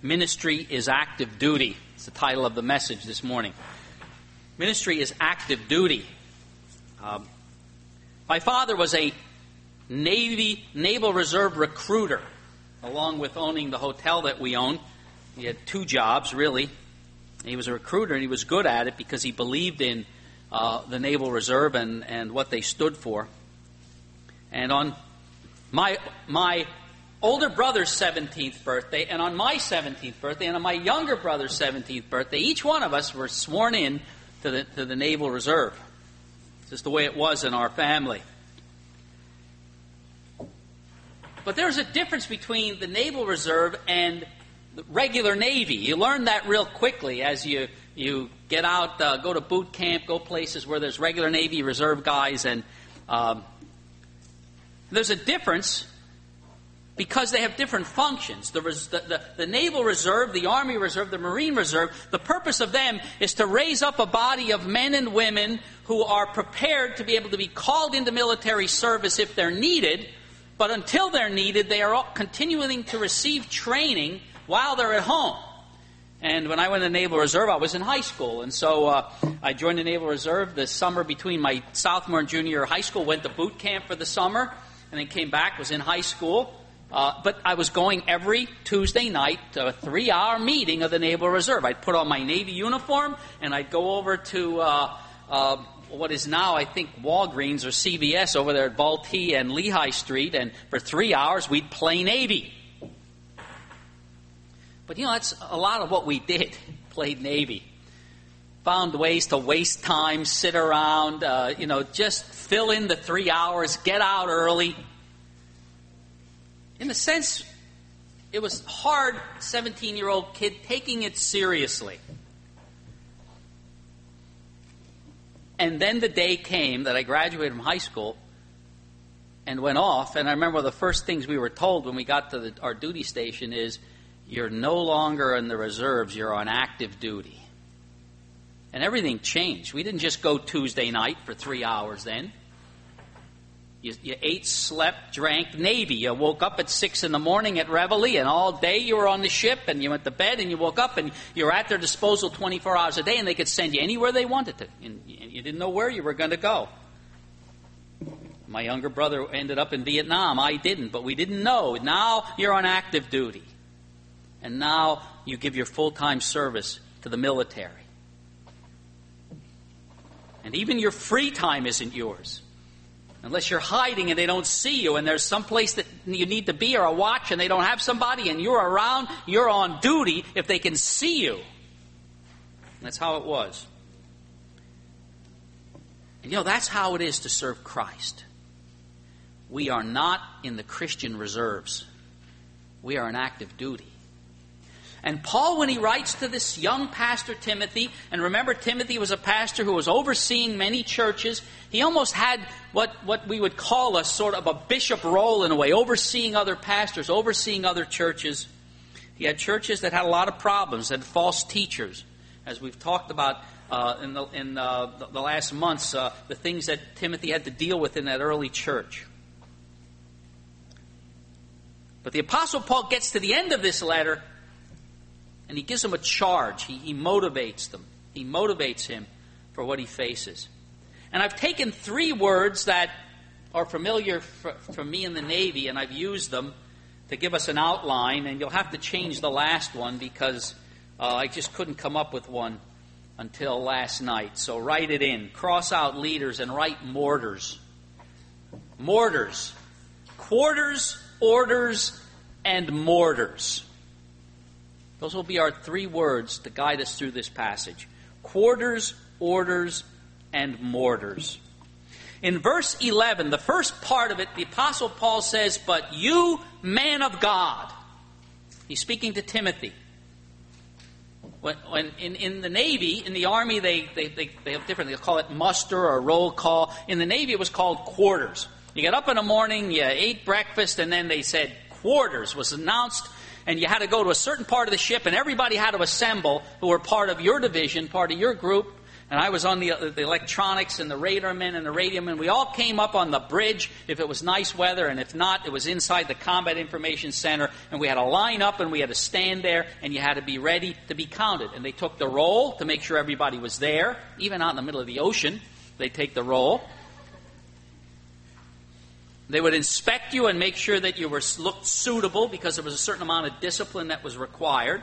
Ministry is Active Duty. It's the title of the message this morning. Ministry is active duty. My father was a Naval Reserve recruiter, along with owning the hotel that we owned. He had two jobs, really. He was a recruiter, and he was good at it because he believed in the Naval Reserve and what they stood for. And on my older brother's 17th birthday, and on my 17th birthday, and on my younger brother's 17th birthday, each one of us were sworn in to the Naval Reserve. It's just the way it was in our family. But there's a difference between the Naval Reserve and the regular Navy. You learn that real quickly as you get out, go to boot camp, go places where there's regular Navy Reserve guys, and there's a difference because they have different functions. The Naval Reserve, the Army Reserve, the Marine Reserve, the purpose of them is to raise up a body of men and women who are prepared to be able to be called into military service if they're needed, but until they're needed, they are continuing to receive training while they're at home. And when I went to the Naval Reserve, I was in high school. And so I joined the Naval Reserve the summer between my sophomore and junior year of high school, went to boot camp for the summer, and then came back, was in high school. But I was going every Tuesday night to a 3-hour meeting of the Naval Reserve. I'd put on my Navy uniform, and I'd go over to what is now, I think, Walgreens or CVS over there at Balti and Lehigh Street, and for 3 hours we'd play Navy. But, that's a lot of what we did, played Navy. Found ways to waste time, sit around, just fill in the 3 hours, get out early. In a sense, it was hard, 17-year-old kid taking it seriously. And then the day came that I graduated from high school and went off. And I remember the first things we were told when we got to our duty station is, you're no longer in the reserves, you're on active duty. And everything changed. We didn't just go Tuesday night for 3 hours then. You ate, slept, drank Navy. You woke up at 6 in the morning at Reveille, and all day you were on the ship, and you went to bed, and you woke up, and you were at their disposal 24 hours a day, and they could send you anywhere they wanted to. And you didn't know where you were going to go. My younger brother ended up in Vietnam. I didn't, but we didn't know. Now you're on active duty. And now you give your full-time service to the military. And even your free time isn't yours. Unless you're hiding and they don't see you, and there's some place that you need to be or a watch and they don't have somebody and you're around, you're on duty if they can see you. That's how it was. And that's how it is to serve Christ. We are not in the Christian reserves. We are in active duty. And Paul, when he writes to this young pastor Timothy, and remember Timothy was a pastor who was overseeing many churches, he almost had what we would call a sort of a bishop role in a way, overseeing other pastors, overseeing other churches. He had churches that had a lot of problems, had false teachers, as we've talked about in the last months, the things that Timothy had to deal with in that early church. But the Apostle Paul gets to the end of this letter, and he gives them a charge. He motivates them. He motivates him for what he faces. And I've taken 3 words that are familiar for me in the Navy, and I've used them to give us an outline. And you'll have to change the last one because I just couldn't come up with one until last night. So write it in. Cross out leaders and write mortars. Mortars. Quarters, orders, and mortars. Those will be our 3 words to guide us through this passage. Quarters, orders, and mortars. In verse 11, the first part of it, the Apostle Paul says, "But you, man of God." He's speaking to Timothy. When in the Navy, in the Army, they have different, they call it muster or roll call. In the Navy, it was called quarters. You get up in the morning, you ate breakfast, and then they said quarters was announced, and you had to go to a certain part of the ship, and everybody had to assemble who were part of your division, part of your group, And I was on the electronics and the radar men and the radio men. We all came up on the bridge if it was nice weather, and if not, it was inside the Combat Information Center. And we had to line up and we had to stand there, and you had to be ready to be counted. And they took the roll to make sure everybody was there. Even out in the middle of the ocean, they take the roll. They would inspect you and make sure that you looked suitable, because there was a certain amount of discipline that was required.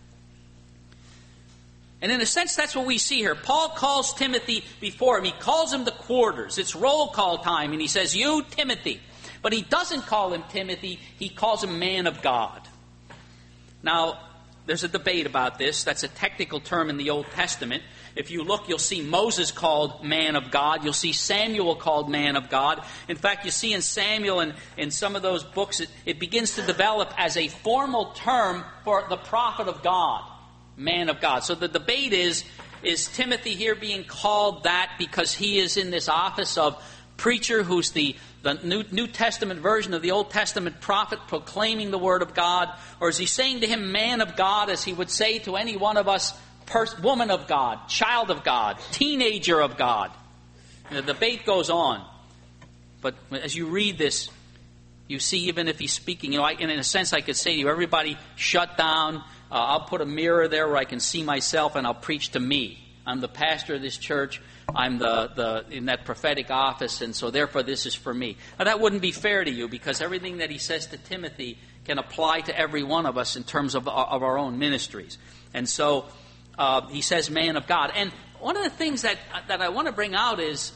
And in a sense, that's what we see here. Paul calls Timothy before him. He calls him the quarters. It's roll call time. And he says, "You, Timothy." But he doesn't call him Timothy. He calls him man of God. Now, there's a debate about this. That's a technical term in the Old Testament. If you look, you'll see Moses called man of God. You'll see Samuel called man of God. In fact, you see in Samuel and in some of those books, it begins to develop as a formal term for the prophet of God. Man of God. So the debate is Timothy here being called that because he is in this office of preacher who's the New Testament version of the Old Testament prophet proclaiming the Word of God? Or is he saying to him man of God as he would say to any one of us, woman of God, child of God, teenager of God? And the debate goes on. But as you read this, you see even if he's speaking, in a sense I could say to you, everybody shut down. I'll put a mirror there where I can see myself, and I'll preach to me. I'm the pastor of this church. I'm in that prophetic office, and so therefore this is for me. Now that wouldn't be fair to you, because everything that he says to Timothy can apply to every one of us in terms of our own ministries. And so he says man of God. And one of the things that I want to bring out is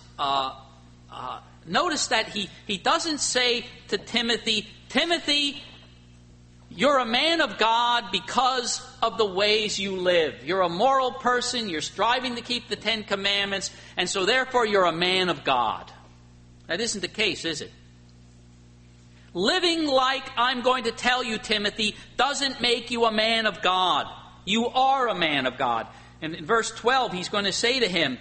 notice that he doesn't say to Timothy, "Timothy, you're a man of God because of the ways you live. You're a moral person. You're striving to keep the Ten Commandments. And so therefore you're a man of God." That isn't the case, is it? Living like I'm going to tell you, Timothy, doesn't make you a man of God. You are a man of God. And in verse 12, he's going to say to him,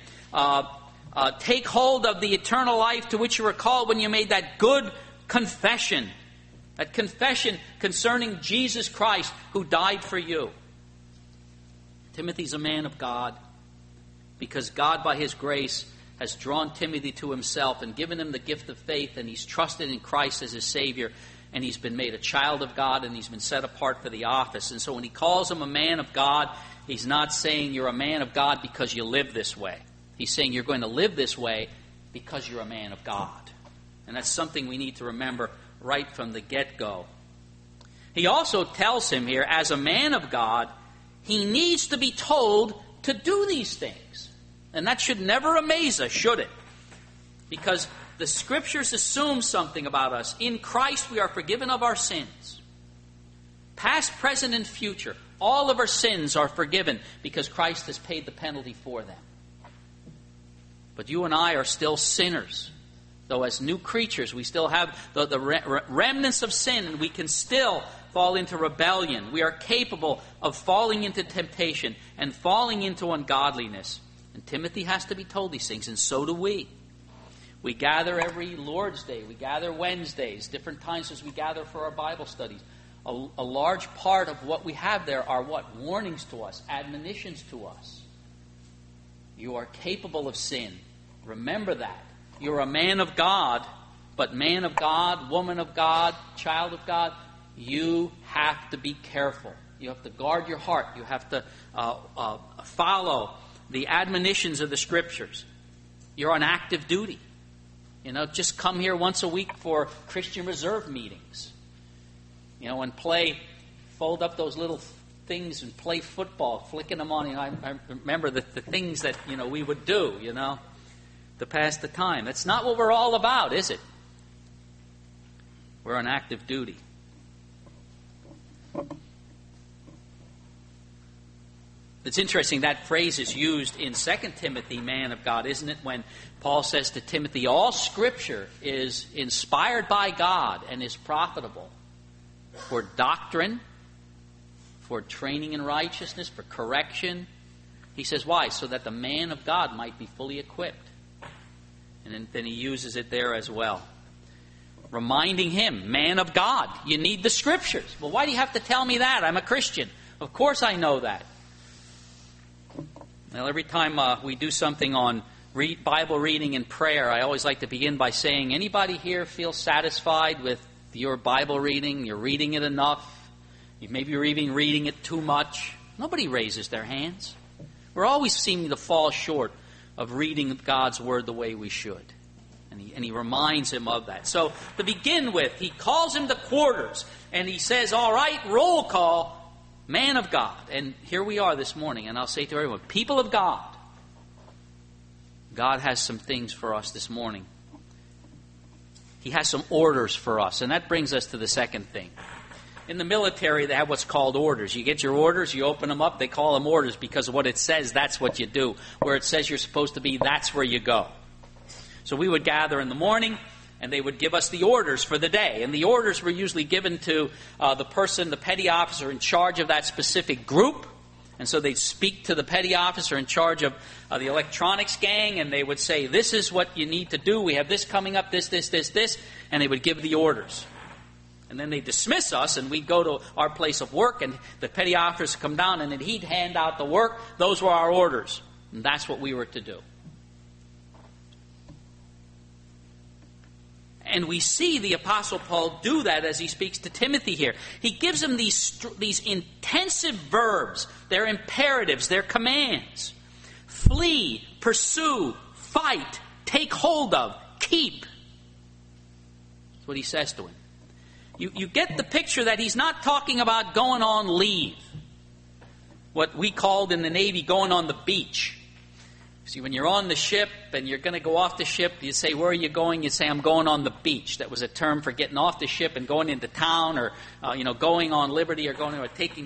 take hold of the eternal life to which you were called when you made that good confession. That confession concerning Jesus Christ who died for you. Timothy's a man of God because God, by His grace, has drawn Timothy to Himself and given him the gift of faith, and he's trusted in Christ as his Savior, and he's been made a child of God, and he's been set apart for the office. And so when he calls him a man of God, he's not saying you're a man of God because you live this way. He's saying you're going to live this way because you're a man of God. And that's something we need to remember right from the get-go. He also tells him here, as a man of God, he needs to be told to do these things. And that should never amaze us, should it? Because the Scriptures assume something about us. In Christ we are forgiven of our sins. Past, present, and future. All of our sins are forgiven because Christ has paid the penalty for them. But you and I are still sinners. Though as new creatures, we still have the remnants of sin, and we can still fall into rebellion. We are capable of falling into temptation and falling into ungodliness. And Timothy has to be told these things, and so do we. We gather every Lord's Day. We gather Wednesdays, different times as we gather for our Bible studies. A large part of what we have there are what? Warnings to us, admonitions to us. You are capable of sin. Remember that. You're a man of God, but man of God, woman of God, child of God, you have to be careful. You have to guard your heart. You have to follow the admonitions of the Scriptures. You're on active duty. Just come here once a week for Christian Reserve meetings. And fold up those little things and play football, flicking them on. I remember the things that, we would do, to pass the time. That's not what we're all about, is it? We're on active duty. It's interesting that phrase is used in 2 Timothy, man of God, isn't it? When Paul says to Timothy, all Scripture is inspired by God and is profitable for doctrine, for training in righteousness, for correction. He says, why? So that the man of God might be fully equipped. And then he uses it there as well. Reminding him, man of God, you need the Scriptures. Well, why do you have to tell me that? I'm a Christian. Of course I know that. Well, every time we do something on Bible reading and prayer, I always like to begin by saying, anybody here feel satisfied with your Bible reading? You're reading it enough? You maybe you're even reading it too much? Nobody raises their hands. We're always seeming to fall short of reading God's Word the way we should. And he reminds him of that. So to begin with, he calls him to quarters. And he says, all right, roll call, man of God. And here we are this morning. And I'll say to everyone, people of God, God has some things for us this morning. He has some orders for us. And that brings us to the second thing. In the military, they have what's called orders. You get your orders, you open them up, they call them orders because of what it says, that's what you do. Where it says you're supposed to be, that's where you go. So we would gather in the morning, and they would give us the orders for the day. And the orders were usually given to the petty officer in charge of that specific group. And so they'd speak to the petty officer in charge of the electronics gang, and they would say, this is what you need to do. We have this coming up, this. And they would give the orders. And then they'd dismiss us, and we'd go to our place of work, and the petty officer would come down, and then he'd hand out the work. Those were our orders. And that's what we were to do. And we see the Apostle Paul do that as he speaks to Timothy here. He gives him these intensive verbs. They're imperatives. They're commands. Flee, pursue, fight, take hold of, keep. That's what he says to him. You get the picture that he's not talking about going on leave. What we called in the Navy going on the beach. See, when you're on the ship and you're going to go off the ship, you say, where are you going? You say, I'm going on the beach. That was a term for getting off the ship and going into town or, going on liberty or going or taking,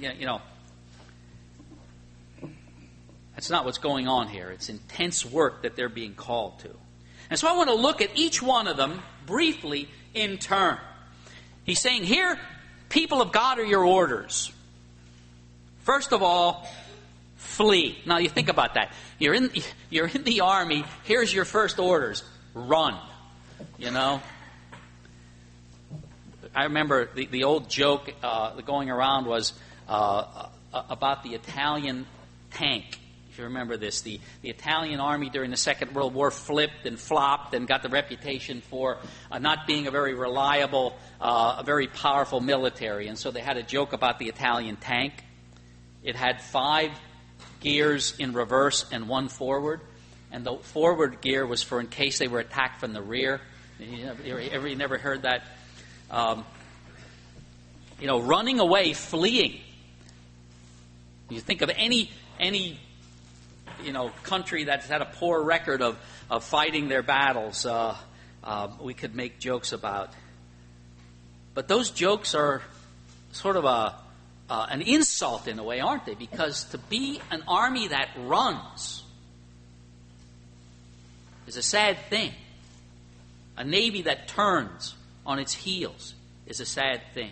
That's not what's going on here. It's intense work that they're being called to. And so I want to look at each one of them briefly in turn. He's saying here, people of God are your orders. First of all, flee. Now you think about that. You're in the army. Here's your first orders: run. I remember the old joke going around was about the Italian tank. If you remember this, the Italian army during the Second World War flipped and flopped and got the reputation for not being a very reliable, a very powerful military. And so they had a joke about the Italian tank. It had 5 gears in reverse and 1 forward. And the forward gear was for in case they were attacked from the rear. You never heard that? Running away, fleeing. You think of any country that's had a poor record of fighting their battles, we could make jokes about. But those jokes are sort of an insult in a way, aren't they? Because to be an army that runs is a sad thing. A navy that turns on its heels is a sad thing.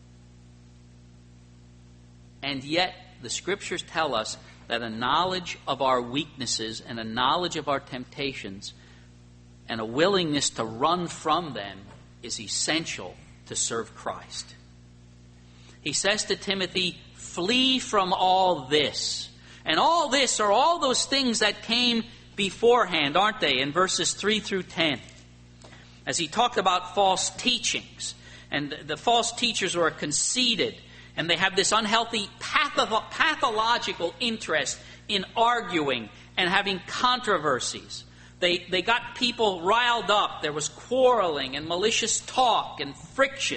And yet, the Scriptures tell us that a knowledge of our weaknesses and a knowledge of our temptations and a willingness to run from them is essential to serve Christ. He says to Timothy, flee from all this. And all this are all those things that came beforehand, aren't they, in verses 3 through 10. As he talked about false teachings. And the false teachers are conceited. And they have this unhealthy pathological interest in arguing and having controversies. They got people riled up. There was quarreling and malicious talk and friction.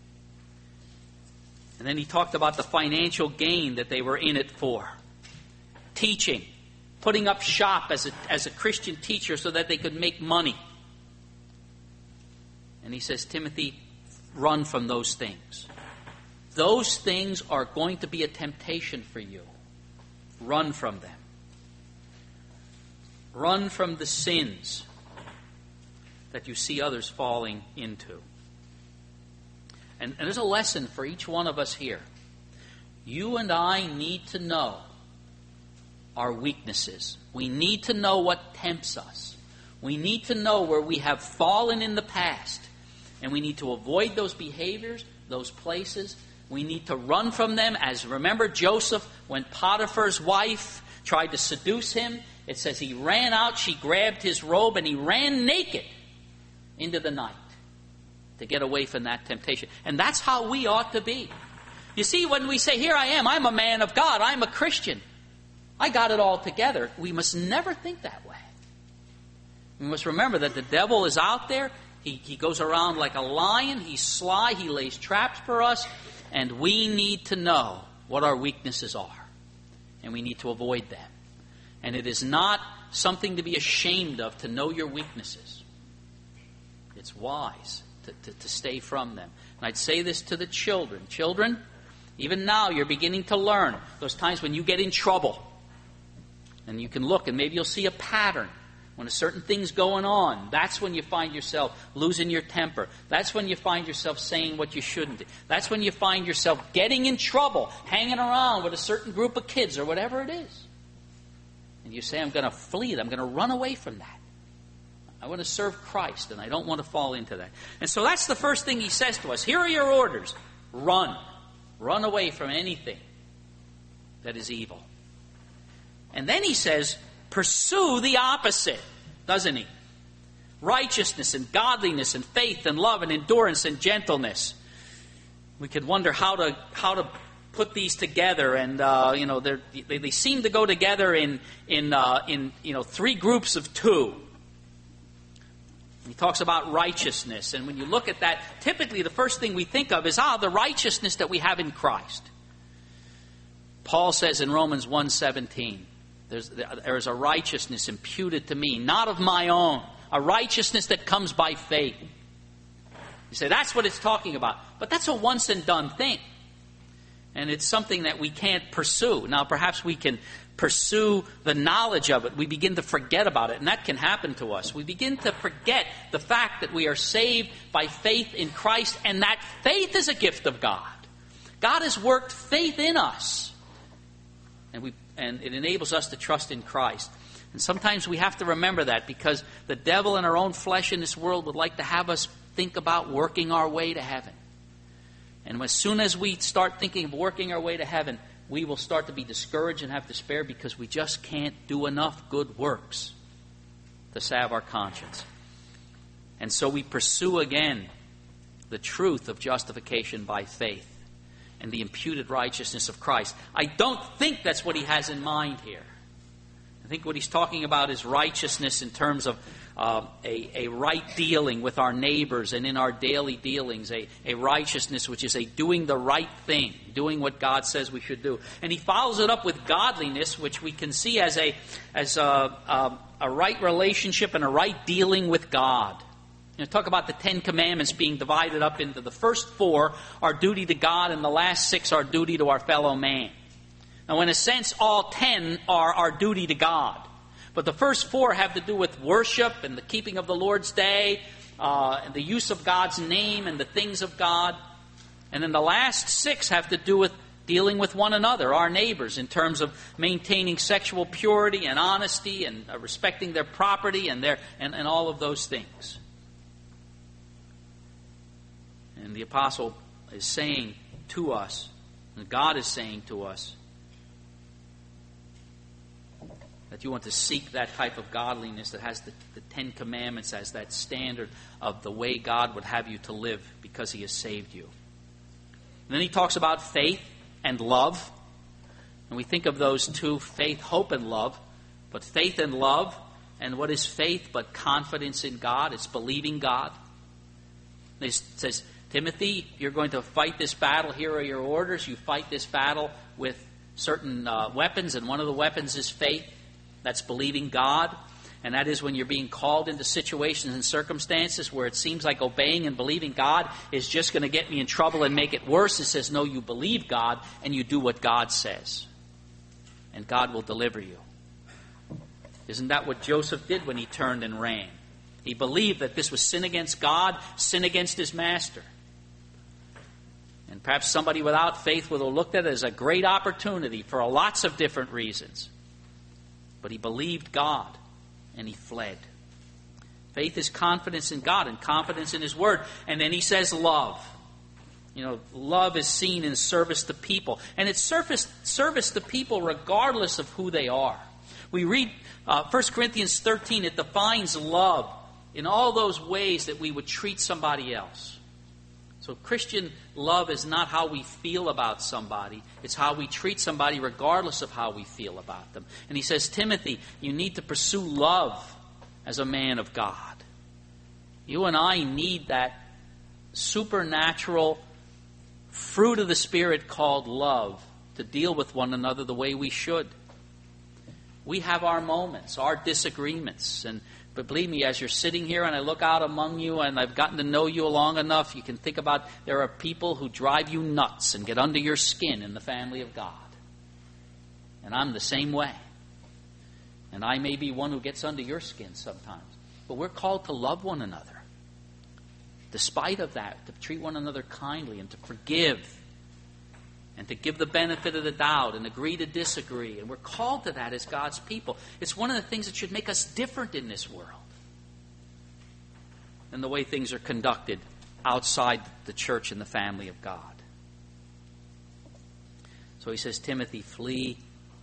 And then he talked about the financial gain that they were in it for. Teaching. Putting up shop as a Christian teacher so that they could make money. And he says, Timothy, run from those things. Those things are going to be a temptation for you. Run from them. Run from the sins that you see others falling into. And there's a lesson for each one of us here. You and I need to know our weaknesses. We need to know what tempts us. We need to know where we have fallen in the past. And we need to avoid those behaviors, those places. We need to run from them. As remember Joseph, when Potiphar's wife tried to seduce him. It says he ran out, she grabbed his robe, and he ran naked into the night to get away from that temptation. And that's how we ought to be. You see, when we say, here I am, I'm a man of God, I'm a Christian, I got it all together, we must never think that way. We must remember that the devil is out there. He goes around like a lion. He's sly. He lays traps for us. And we need to know what our weaknesses are. And we need to avoid them. And it is not something to be ashamed of to know your weaknesses. It's wise to stay from them. And I'd say this to the children. Children, even now you're beginning to learn those times when you get in trouble. And you can look and maybe you'll see a pattern. When a certain thing's going on, that's when you find yourself losing your temper. That's when you find yourself saying what you shouldn't do. That's when you find yourself getting in trouble, hanging around with a certain group of kids or whatever it is. And you say, I'm going to flee. I'm going to run away from that. I want to serve Christ, and I don't want to fall into that. And so that's the first thing he says to us. Here are your orders. Run. Run away from anything that is evil. And then he says, pursue the opposite, doesn't he? Righteousness and godliness and faith and love and endurance and gentleness. We could wonder how to put these together, and they seem to go together in three groups of two. He talks about righteousness, and when you look at that, typically the first thing we think of is the righteousness that we have in Christ. Paul says in Romans 1:17. There is a righteousness imputed to me, not of my own. A righteousness that comes by faith. You say, that's what it's talking about. But that's a once and done thing. And it's something that we can't pursue. Now, perhaps we can pursue the knowledge of it. We begin to forget about it. And that can happen to us. We begin to forget the fact that we are saved by faith in Christ. And that faith is a gift of God. God has worked faith in us. And it enables us to trust in Christ. And sometimes we have to remember that, because the devil and our own flesh in this world would like to have us think about working our way to heaven. And as soon as we start thinking of working our way to heaven, we will start to be discouraged and have despair, because we just can't do enough good works to salve our conscience. And so we pursue again the truth of justification by faith and the imputed righteousness of Christ. I don't think that's what he has in mind here. I think what he's talking about is righteousness in terms of a right dealing with our neighbors and in our daily dealings, a righteousness which is a doing the right thing, doing what God says we should do. And he follows it up with godliness, which we can see as a right relationship and a right dealing with God. Talk about the 10 Commandments being divided up into the first 4 are duty to God, and the last 6 are duty to our fellow man. Now, in a sense, all 10 are our duty to God. But the first 4 have to do with worship and the keeping of the Lord's Day, and the use of God's name and the things of God. And then the last 6 have to do with dealing with one another, our neighbors, in terms of maintaining sexual purity and honesty and respecting their property and all of those things. And the apostle is saying to us, and God is saying to us, that you want to seek that type of godliness that has the 10 Commandments as that standard of the way God would have you to live because he has saved you. And then he talks about faith and love. And we think of those two, faith, hope, and love. But faith and love, and what is faith but confidence in God? It's believing God. It says, Timothy, you're going to fight this battle. Here are your orders. You fight this battle with certain weapons, and one of the weapons is faith. That's believing God. And that is when you're being called into situations and circumstances where it seems like obeying and believing God is just going to get me in trouble and make it worse. It says, no, you believe God and you do what God says. And God will deliver you. Isn't that what Joseph did when he turned and ran? He believed that this was sin against God, sin against his master. And perhaps somebody without faith would have looked at it as a great opportunity for lots of different reasons. But he believed God, and he fled. Faith is confidence in God and confidence in his word. And then he says love. Love is seen in service to people. And it's service to people regardless of who they are. We read 1 Corinthians 13. It defines love in all those ways that we would treat somebody else. So Christian love is not how we feel about somebody. It's how we treat somebody regardless of how we feel about them. And he says, Timothy, you need to pursue love as a man of God. You and I need that supernatural fruit of the Spirit called love to deal with one another the way we should. We have our moments, our disagreements. But believe me, as you're sitting here and I look out among you and I've gotten to know you long enough, you can think about there are people who drive you nuts and get under your skin in the family of God. And I'm the same way. And I may be one who gets under your skin sometimes. But we're called to love one another. Despite of that, to treat one another kindly and to forgive and to give the benefit of the doubt and agree to disagree. And we're called to that as God's people. It's one of the things that should make us different in this world than the way things are conducted outside the church and the family of God. So he says, Timothy, flee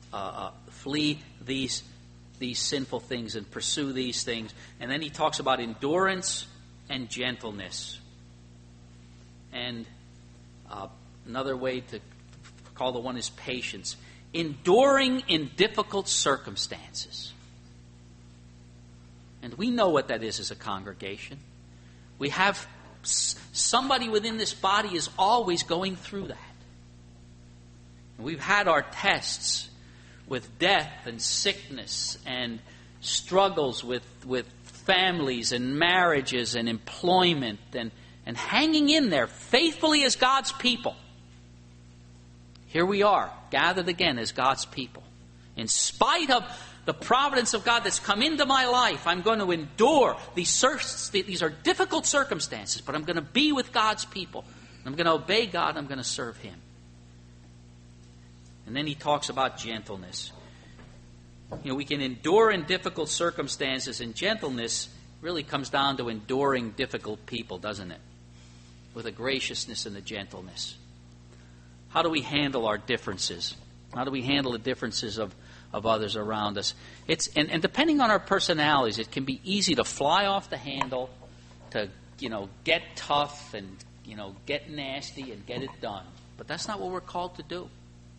these sinful things and pursue these things. And then he talks about endurance and gentleness. And another way to call the one is patience. Enduring in difficult circumstances. And we know what that is as a congregation. We have somebody within this body is always going through that. And we've had our tests with death and sickness and struggles with families and marriages and employment and hanging in there faithfully as God's people. Here we are, gathered again as God's people. In spite of the providence of God that's come into my life, I'm going to endure these are difficult circumstances, but I'm going to be with God's people. I'm going to obey God. I'm going to serve Him. And then he talks about gentleness. We can endure in difficult circumstances, and gentleness really comes down to enduring difficult people, doesn't it? With a graciousness and a gentleness. How do we handle our differences? How do we handle the differences of others around us? And depending on our personalities, it can be easy to fly off the handle, to get tough and get nasty and get it done. But that's not what we're called to do.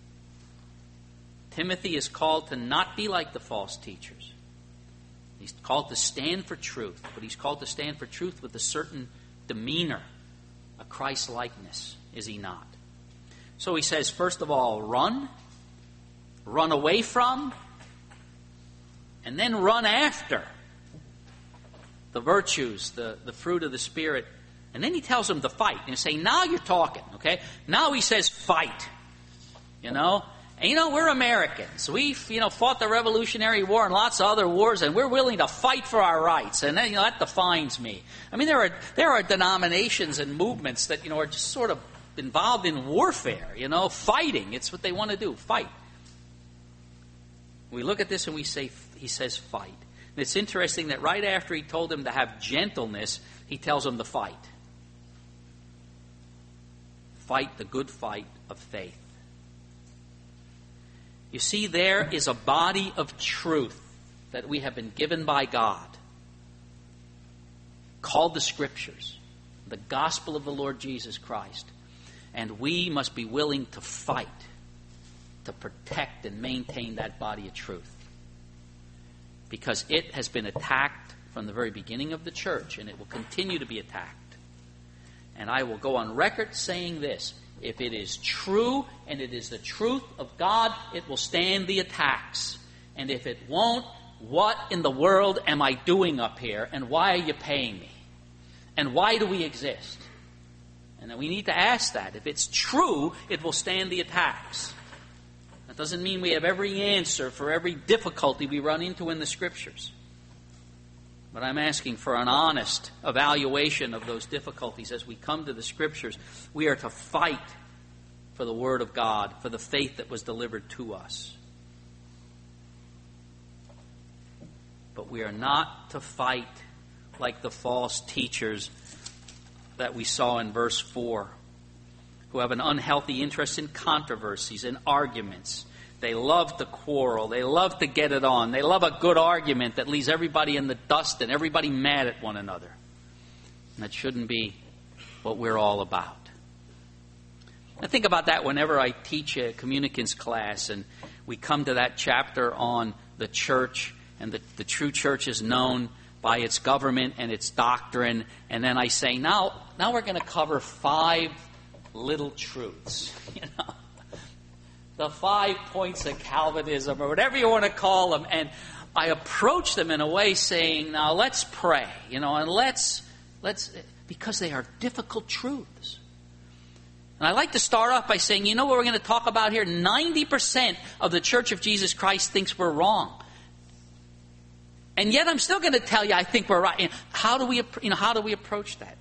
Timothy is called to not be like the false teachers. He's called to stand for truth, but he's called to stand for truth with a certain demeanor, a Christ-likeness, is he not? So he says, first of all, run away from, and then run after the virtues, the fruit of the Spirit. And then he tells them to fight. And you say, now you're talking, okay? Now he says fight, And we're Americans. We, fought the Revolutionary War and lots of other wars, and we're willing to fight for our rights. And then, that defines me. I mean, there are denominations and movements that, are just sort of involved in warfare, fighting. It's what they want to do, fight. We look at this and we say, he says fight. And it's interesting that right after he told them to have gentleness, he tells them to fight. Fight the good fight of faith. You see, there is a body of truth that we have been given by God, called the Scriptures, the gospel of the Lord Jesus Christ. And we must be willing to fight to protect and maintain that body of truth. Because it has been attacked from the very beginning of the church, and it will continue to be attacked. And I will go on record saying this: if it is true and it is the truth of God, it will stand the attacks. And if it won't, what in the world am I doing up here? And why are you paying me? And why do we exist? And we need to ask that. If it's true, it will stand the attacks. That doesn't mean we have every answer for every difficulty we run into in the Scriptures. But I'm asking for an honest evaluation of those difficulties as we come to the Scriptures. We are to fight for the Word of God, for the faith that was delivered to us. But we are not to fight like the false teachers that we saw in verse 4. who have an unhealthy interest in controversies and arguments. They love to quarrel. They love to get it on. They love a good argument that leaves everybody in the dust and everybody mad at one another. And that shouldn't be what we're all about. I think about that whenever I teach a communicants class and we come to that chapter on the church, and the true church is known by its government and its doctrine. And then I say, now we're going to cover 5 little truths, the 5 points of Calvinism, or whatever you want to call them. And I approach them in a way saying, now let's pray, and let's because they are difficult truths. And I like to start off by saying, what we're going to talk about here? 90% of the Church of Jesus Christ thinks we're wrong. And yet I'm still going to tell you I think we're right. How do we approach that?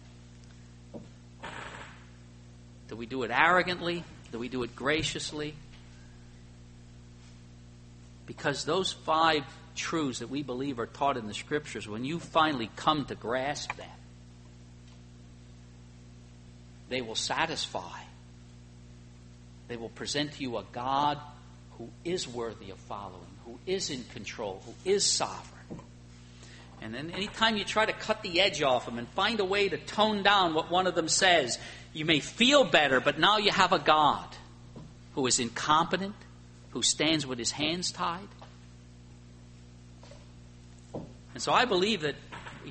Do we do it arrogantly? Do we do it graciously? Because those 5 truths that we believe are taught in the Scriptures, when you finally come to grasp them, they will satisfy. They will present to you a God who is worthy of following, who is in control, who is sovereign. And then anytime you try to cut the edge off them and find a way to tone down what one of them says, you may feel better, but now you have a God who is incompetent, who stands with his hands tied. And so I believe that,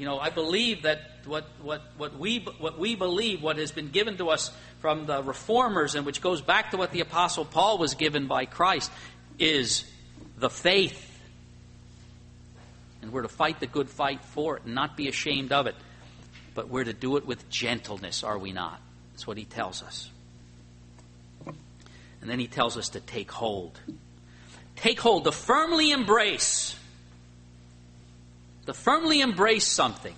what we believe, what has been given to us from the Reformers, and which goes back to what the Apostle Paul was given by Christ, is the faith. And we're to fight the good fight for it and not be ashamed of it. But we're to do it with gentleness, are we not? That's what he tells us. And then he tells us to take hold. Take hold, to firmly embrace. To firmly embrace something.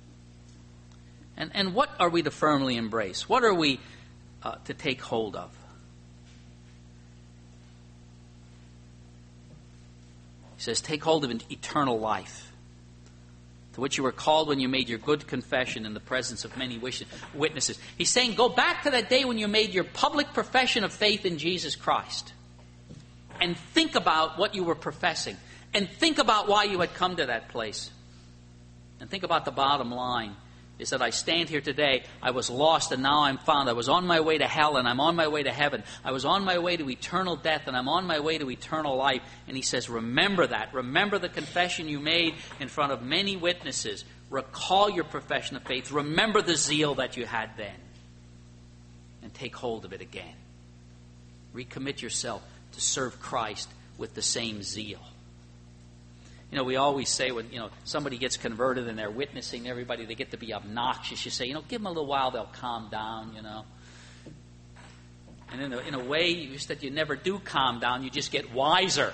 And what are we to firmly embrace? What are we to take hold of? He says, take hold of an eternal life, to which you were called when you made your good confession in the presence of many witnesses. He's saying, go back to that day when you made your public profession of faith in Jesus Christ. And think about what you were professing. And think about why you had come to that place. And think about the bottom line. Is that I stand here today, I was lost and now I'm found. I was on my way to hell and I'm on my way to heaven. I was on my way to eternal death and I'm on my way to eternal life. And he says, remember that. Remember the confession you made in front of many witnesses. Recall your profession of faith. Remember the zeal that you had then. And take hold of it again. Recommit yourself to serve Christ with the same zeal. We always say when, somebody gets converted and they're witnessing to everybody, they get to be obnoxious. You say, give them a little while, they'll calm down, And in a way, just that you never do calm down, you just get wiser.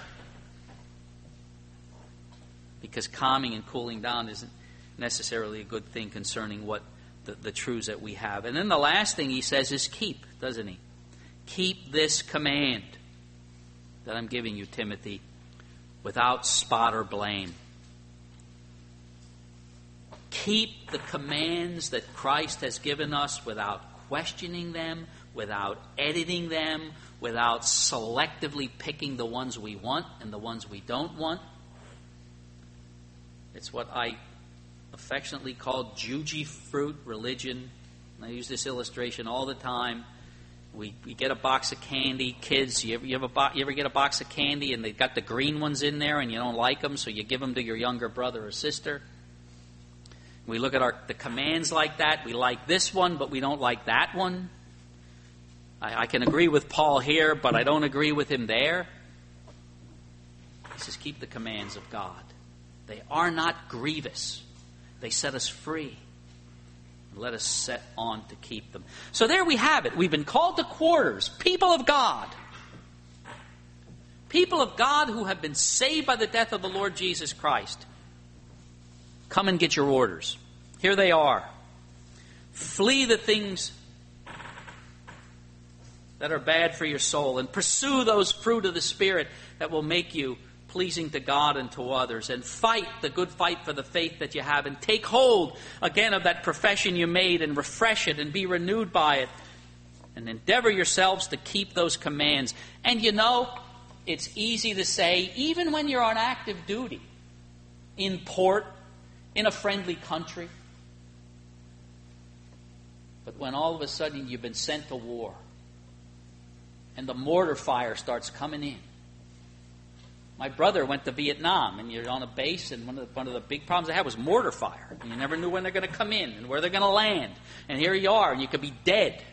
Because calming and cooling down isn't necessarily a good thing concerning what the truths that we have. And then the last thing he says is keep, doesn't he? Keep this command that I'm giving you, Timothy, without spot or blame. Keep the commands that Christ has given us without questioning them, without editing them, without selectively picking the ones we want and the ones we don't want. It's what I affectionately call juji fruit religion. I use this illustration all the time. We get a box of candy. Kids, you ever get a box of candy and they've got the green ones in there and you don't like them, so you give them to your younger brother or sister? We look at the commands like that. We like this one, but we don't like that one. I can agree with Paul here, but I don't agree with him there. He says, keep the commands of God. They are not grievous. They set us free. Let us set on to keep them. So there we have it. We've been called to quarters. People of God. People of God who have been saved by the death of the Lord Jesus Christ. Come and get your orders. Here they are. Flee the things that are bad for your soul and pursue those fruit of the Spirit that will make you pleasing to God and to others, and fight the good fight for the faith that you have, and take hold again of that profession you made and refresh it and be renewed by it. And endeavor yourselves to keep those commands. And you know, it's easy to say, even when you're on active duty, in port, in a friendly country. But when all of a sudden you've been sent to war, and the mortar fire starts coming in. My brother went to Vietnam, and you're on a base, and one of the big problems they had was mortar fire. And you never knew when they're going to come in and where they're going to land. And here you are, and you could be dead.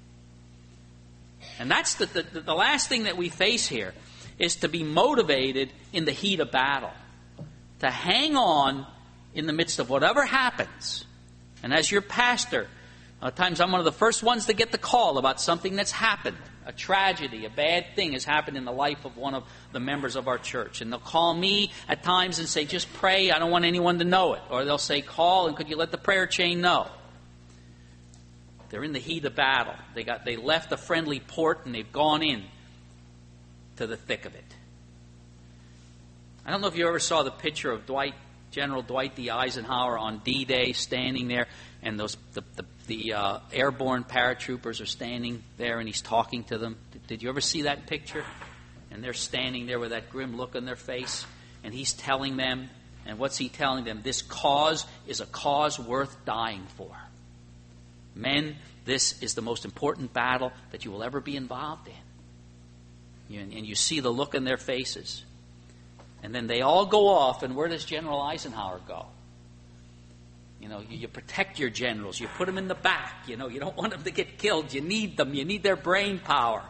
And that's the last thing that we face here, is to be motivated in the heat of battle. To hang on in the midst of whatever happens. And as your pastor, at times I'm one of the first ones to get the call about something that's happened. A tragedy, a bad thing has happened in the life of one of the members of our church. And they'll call me at times and say, just pray, I don't want anyone to know it. Or they'll say, call, and could you let the prayer chain know? They're in the heat of battle. They left a friendly port and they've gone in to the thick of it. I don't know if you ever saw the picture of General Dwight D. Eisenhower on D-Day standing there, and the airborne paratroopers are standing there, and he's talking to them. Did you ever see that picture? And they're standing there with that grim look on their face, and he's telling them, and what's he telling them? This cause is a cause worth dying for. Men, this is the most important battle that you will ever be involved in. And you see the look in their faces. And then they all go off, and where does General Eisenhower go? You know, you protect your generals. You put them in the back. You know, you don't want them to get killed. You need them. You need their brain power.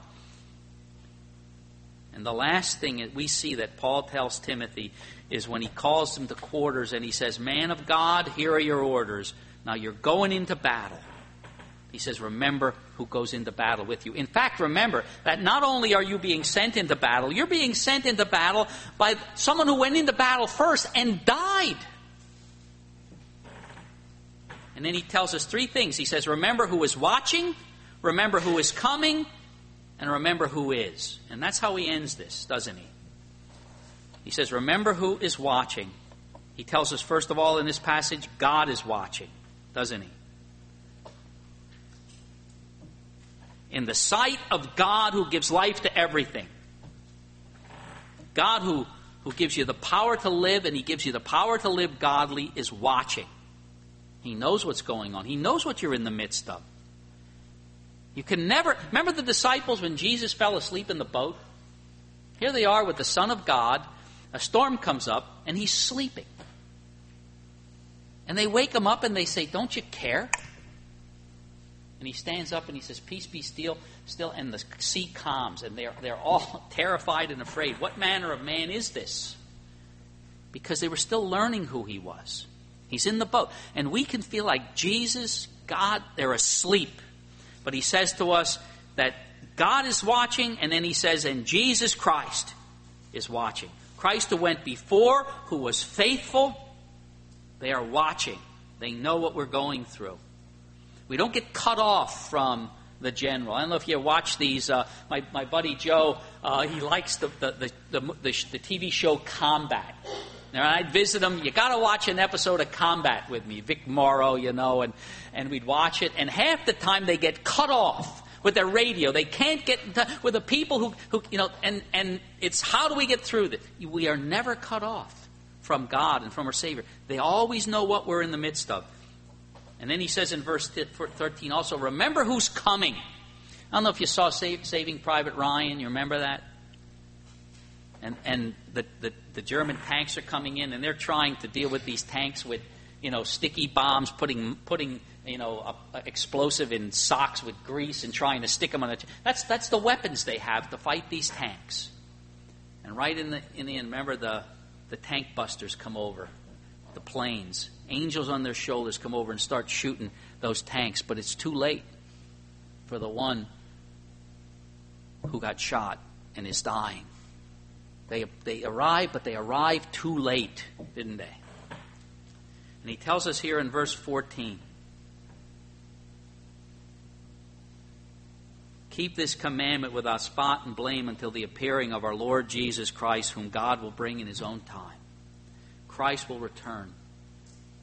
And the last thing that we see that Paul tells Timothy is when he calls him to quarters and he says, man of God, here are your orders. Now you're going into battle. He says, remember who goes into battle with you. In fact, remember that not only are you being sent into battle, you're being sent into battle by someone who went into battle first and died. And then he tells us three things. He says, remember who is watching, remember who is coming, and remember who is. And that's how he ends this, doesn't he? He says, remember who is watching. He tells us, first of all, in this passage, God is watching, doesn't he? In the sight of God who gives life to everything. God who gives you the power to live, and he gives you the power to live godly, is watching. He knows what's going on. He knows what you're in the midst of. You can never... Remember the disciples when Jesus fell asleep in the boat? Here they are with the Son of God. A storm comes up, and he's sleeping. And they wake him up and they say, don't you care? And he stands up and he says, peace be still, and the sea calms, and they're all terrified and afraid. What manner of man is this? Because they were still learning who he was. He's in the boat. And we can feel like Jesus, God, they're asleep. But he says to us that God is watching, and then he says, and Jesus Christ is watching. Christ who went before, who was faithful, they are watching. They know what we're going through. We don't get cut off from the general. I don't know if you watch these. My buddy Joe, he likes the TV show Combat. Now, I'd visit him. You got to watch an episode of Combat with me, Vic Morrow, you know, and we'd watch it. And half the time they get cut off with their radio. They can't get in touch with the people who you know. And it's how do we get through this? We are never cut off from God and from our Savior. They always know what we're in the midst of. And then he says in verse 13 also, remember who's coming. I don't know if you saw Saving Private Ryan. You remember that? And the German tanks are coming in, and they're trying to deal with these tanks with, you know, sticky bombs, putting you know, a explosive in socks with grease and trying to stick them on it. That's the weapons they have to fight these tanks. And right in the end, remember the tank busters come over. The planes, angels on their shoulders, come over and start shooting those tanks, but it's too late for the one who got shot and is dying. They arrived, but they arrived too late, didn't they? And he tells us here in verse 14, keep this commandment without spot and blame until the appearing of our Lord Jesus Christ, whom God will bring in his own time. Christ will return.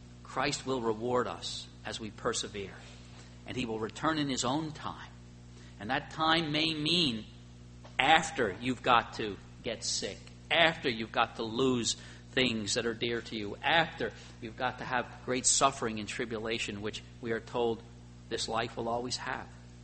Christ will reward us as we persevere. And he will return in his own time. And that time may mean after you've got to get sick, after you've got to lose things that are dear to you, after you've got to have great suffering and tribulation, which we are told this life will always have.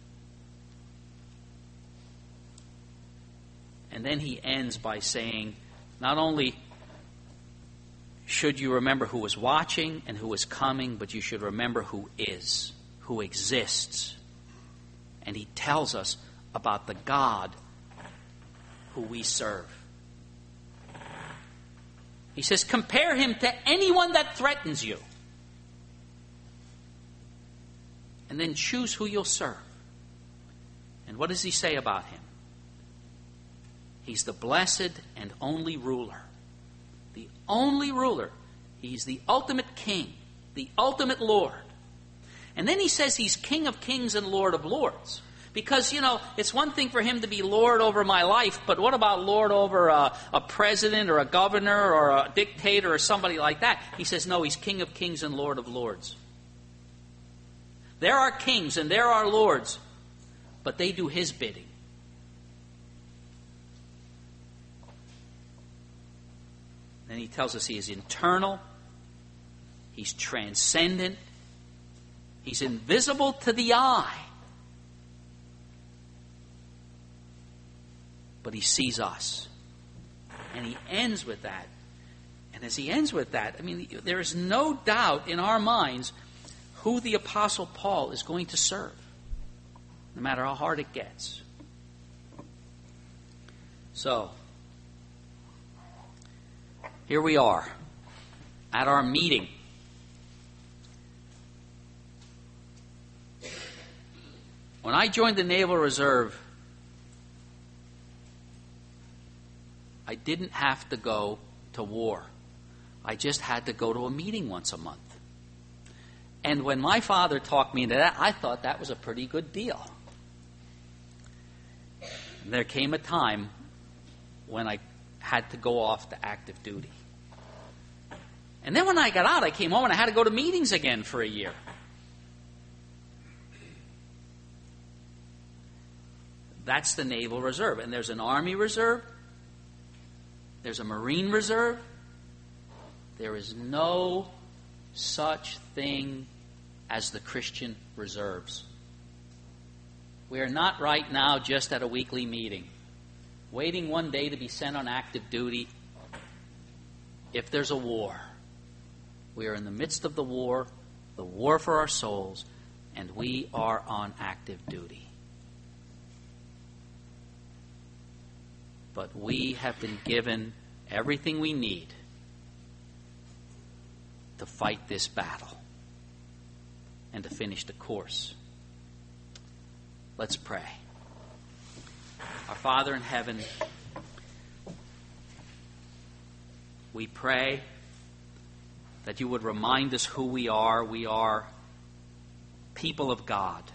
And then he ends by saying, not only should you remember who is watching and who is coming, but you should remember who is, who exists. And he tells us about the God who we serve. He says, compare him to anyone that threatens you. And then choose who you'll serve. And what does he say about him? He's the blessed and only ruler. The only ruler. He's the ultimate king, the ultimate Lord. And then he says he's King of kings and Lord of lords. Because, it's one thing for him to be Lord over my life, but what about Lord over a president or a governor or a dictator or somebody like that? He says, no, he's King of kings and Lord of lords. There are kings and there are lords, but they do his bidding. Then he tells us he is eternal, he's transcendent, he's invisible to the eye. But he sees us. And he ends with that. And as he ends with that, there is no doubt in our minds who the Apostle Paul is going to serve, no matter how hard it gets. So, here we are at our meeting. When I joined the Naval Reserve, I didn't have to go to war. I just had to go to a meeting once a month. And when my father talked me into that, I thought that was a pretty good deal. And there came a time when I had to go off to active duty. And then when I got out, I came home and I had to go to meetings again for a year. That's the Naval Reserve. And there's an Army Reserve. There's a Marine Reserve. There is no such thing as the Christian reserves. We are not right now just at a weekly meeting, waiting one day to be sent on active duty if there's a war. We are in the midst of the war for our souls, and we are on active duty. But we have been given everything we need to fight this battle and to finish the course. Let's pray. Our Father in heaven, we pray that you would remind us who we are. We are people of God,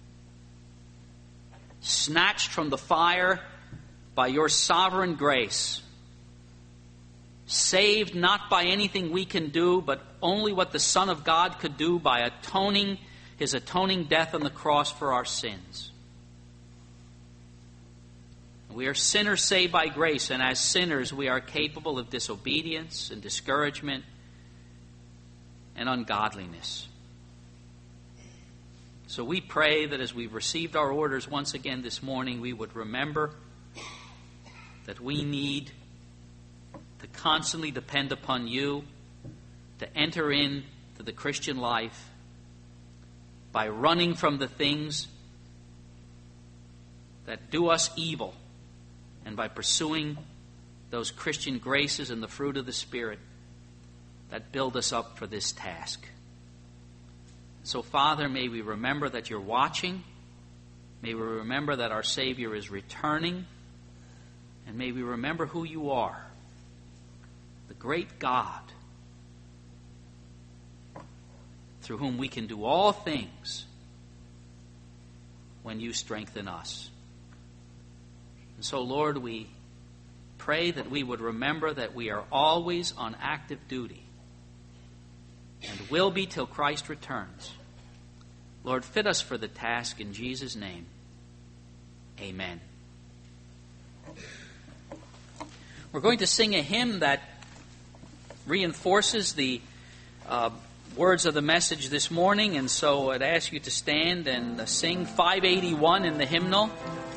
snatched from the fire by your sovereign grace, saved not by anything we can do, but only what the Son of God could do by his atoning death on the cross for our sins. We are sinners saved by grace, and as sinners we are capable of disobedience and discouragement and ungodliness. So we pray that as we've received our orders once again this morning, we would remember that we need to constantly depend upon you to enter into the Christian life by running from the things that do us evil and by pursuing those Christian graces and the fruit of the Spirit that build us up for this task. So, Father, may we remember that you're watching. May we remember that our Savior is returning. And may we remember who you are, the great God, through whom we can do all things when you strengthen us. And so, Lord, we pray that we would remember that we are always on active duty and will be till Christ returns. Lord, fit us for the task in Jesus' name. Amen. We're going to sing a hymn that reinforces the words of the message this morning, and so I'd ask you to stand and sing 581 in the hymnal.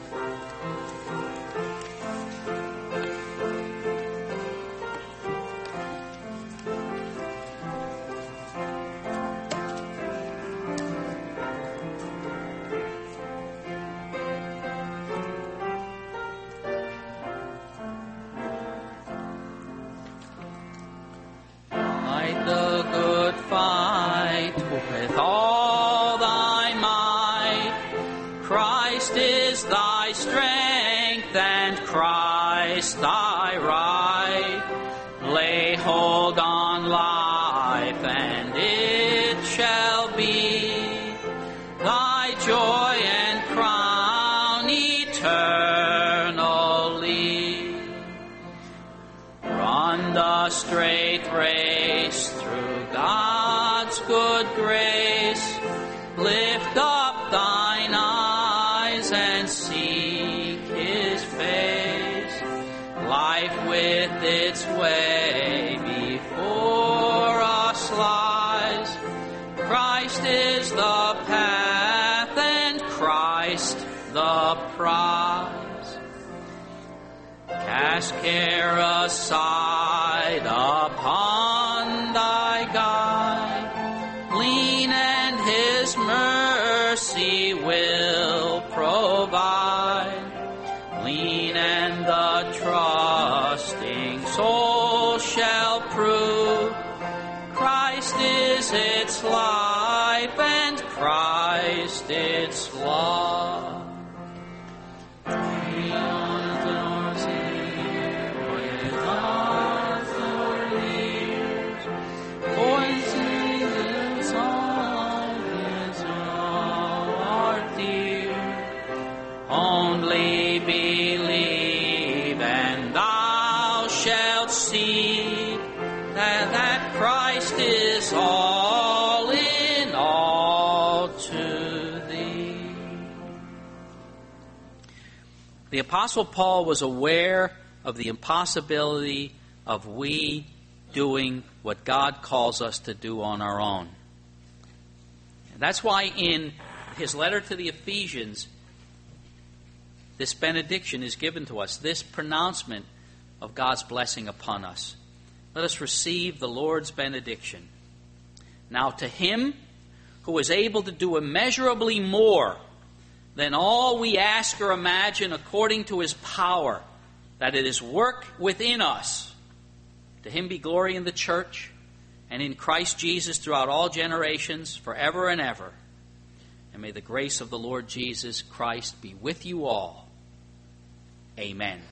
Thy right, lay hold on life, and it shall be thy joy and crown eternally. Run the straight race through God's good grace, lift up thine eyes and seek His face. Life with its way before us lies. Christ is the path and Christ the prize. Cast care aside upon thy guide. Lean and His mercy will provide. Lean and the trusting soul shall prove Christ is its life and Christ its love. Only believe and thou shalt see that Christ is all in all to thee. The Apostle Paul was aware of the impossibility of we doing what God calls us to do on our own. And that's why in his letter to the Ephesians, this benediction is given to us, this pronouncement of God's blessing upon us. Let us receive the Lord's benediction. Now to Him who is able to do immeasurably more than all we ask or imagine according to His power, that it is work within us. To Him be glory in the church and in Christ Jesus throughout all generations, forever and ever. And may the grace of the Lord Jesus Christ be with you all. Amen.